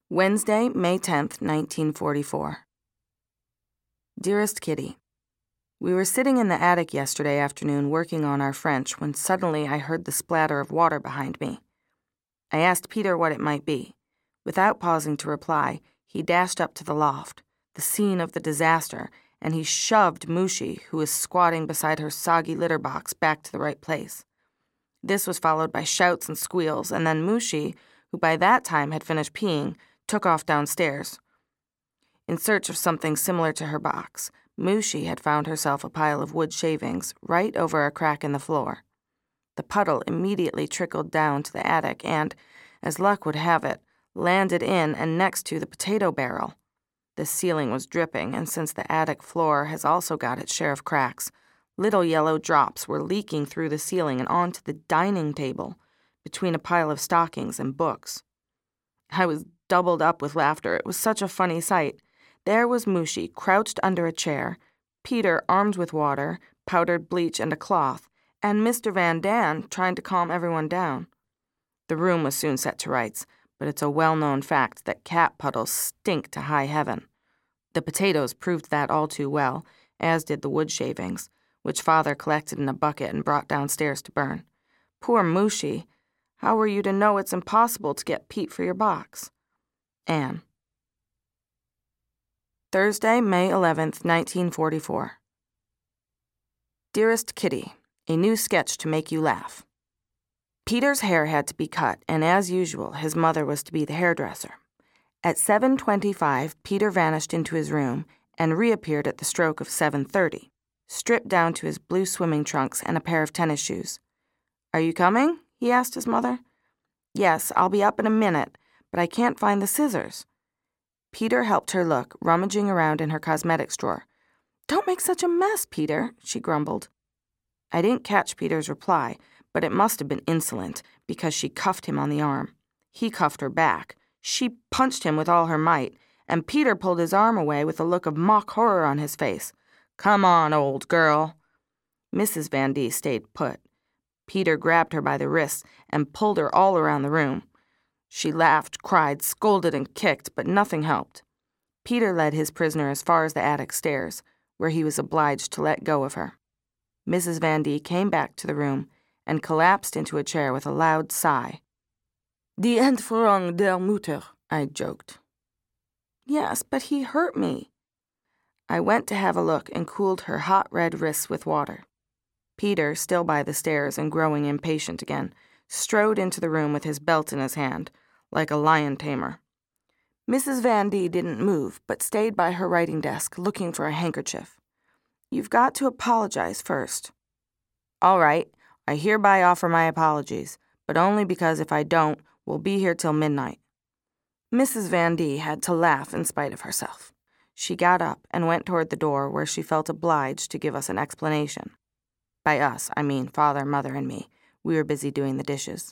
Wednesday, May 10th, 1944. Dearest Kitty, we were sitting in the attic yesterday afternoon working on our French when suddenly I heard the splatter of water behind me. I asked Peter what it might be. Without pausing to reply, he dashed up to the loft, the scene of the disaster, and he shoved Mushi, who was squatting beside her soggy litter box, back to the right place. This was followed by shouts and squeals, and then Mushi, who by that time had finished peeing, took off downstairs. In search of something similar to her box, Mushi had found herself a pile of wood shavings right over a crack in the floor. The puddle immediately trickled down to the attic and, as luck would have it, landed in and next to the potato barrel. The ceiling was dripping, and since the attic floor has also got its share of cracks, little yellow drops were leaking through the ceiling and onto the dining table, between a pile of stockings and books. I was doubled up with laughter. It was such a funny sight. There was Mushi crouched under a chair, Peter armed with water, powdered bleach, and a cloth, and Mr. Van Daan trying to calm everyone down. The room was soon set to rights, but it's a well-known fact that cat puddles stink to high heaven. The potatoes proved that all too well, as did the wood shavings, which Father collected in a bucket and brought downstairs to burn. Poor Mushi! How were you to know it's impossible to get Pete for your box? Anne. Thursday, May 11th, 1944. Dearest Kitty, a new sketch to make you laugh. Peter's hair had to be cut, and as usual, his mother was to be the hairdresser. At 7:25, Peter vanished into his room and reappeared at the stroke of 7:30, stripped down to his blue swimming trunks and a pair of tennis shoes. "Are you coming?" he asked his mother. "Yes, I'll be up in a minute, but I can't find the scissors." Peter helped her look, rummaging around in her cosmetics drawer. "Don't make such a mess, Peter," she grumbled. I didn't catch Peter's reply, but it must have been insolent, because she cuffed him on the arm. He cuffed her back. She punched him with all her might, and Peter pulled his arm away with a look of mock horror on his face. "Come on, old girl." Mrs. Van D stayed put. Peter grabbed her by the wrists and pulled her all around the room. She laughed, cried, scolded, and kicked, but nothing helped. Peter led his prisoner as far as the attic stairs, where he was obliged to let go of her. Mrs. Van D came back to the room and collapsed into a chair with a loud sigh. "Die Entführung der Mutter," I joked. "Yes, but he hurt me." I went to have a look and cooled her hot red wrists with water. Peter, still by the stairs and growing impatient again, strode into the room with his belt in his hand, like a lion tamer. Mrs. Van D didn't move, but stayed by her writing desk, looking for a handkerchief. "You've got to apologize first." "All right, I hereby offer my apologies, but only because if I don't, we'll be here till midnight." Mrs. Van D had to laugh in spite of herself. She got up and went toward the door, where she felt obliged to give us an explanation. By us, I mean Father, Mother, and me. We were busy doing the dishes.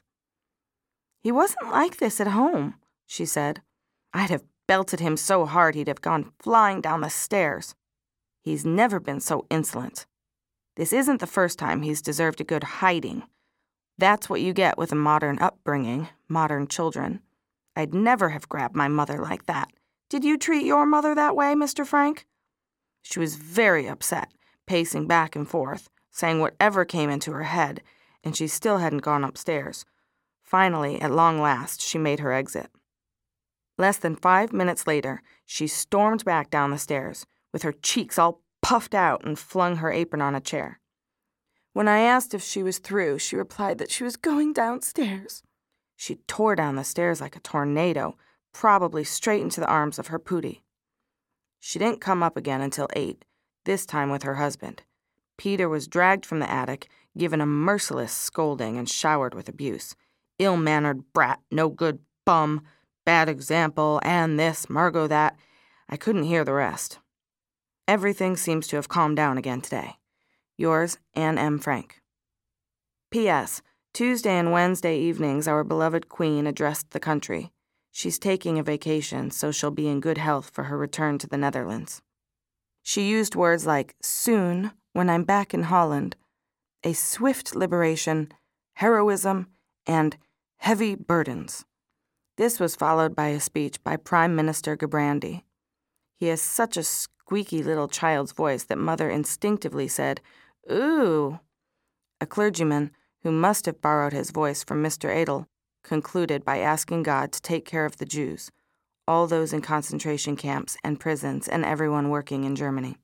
"He wasn't like this at home," she said. "I'd have belted him so hard he'd have gone flying down the stairs. He's never been so insolent. This isn't the first time he's deserved a good hiding. That's what you get with a modern upbringing, modern children. I'd never have grabbed my mother like that. Did you treat your mother that way, Mr. Frank?" She was very upset, pacing back and forth, saying whatever came into her head, and she still hadn't gone upstairs. Finally, at long last, she made her exit. Less than 5 minutes later, she stormed back down the stairs, with her cheeks all puffed out, and flung her apron on a chair. When I asked if she was through, she replied that she was going downstairs. She tore down the stairs like a tornado, probably straight into the arms of her Pootie. She didn't come up again until 8, this time with her husband. Peter was dragged from the attic, given a merciless scolding, and showered with abuse. Ill-mannered brat, no good bum, bad example, Anne this, Margot that. I couldn't hear the rest. Everything seems to have calmed down again today. Yours, Anne M. Frank. P.S. Tuesday and Wednesday evenings our beloved Queen addressed the country. She's taking a vacation, so she'll be in good health for her return to the Netherlands. She used words like soon, when I'm back in Holland, a swift liberation, heroism, and heavy burdens. This was followed by a speech by Prime Minister Gerbrandy. He has such a squeaky little child's voice that Mother instinctively said, "Ooh." A clergyman, who must have borrowed his voice from Mr. Adel, concluded by asking God to take care of the Jews, all those in concentration camps and prisons and everyone working in Germany.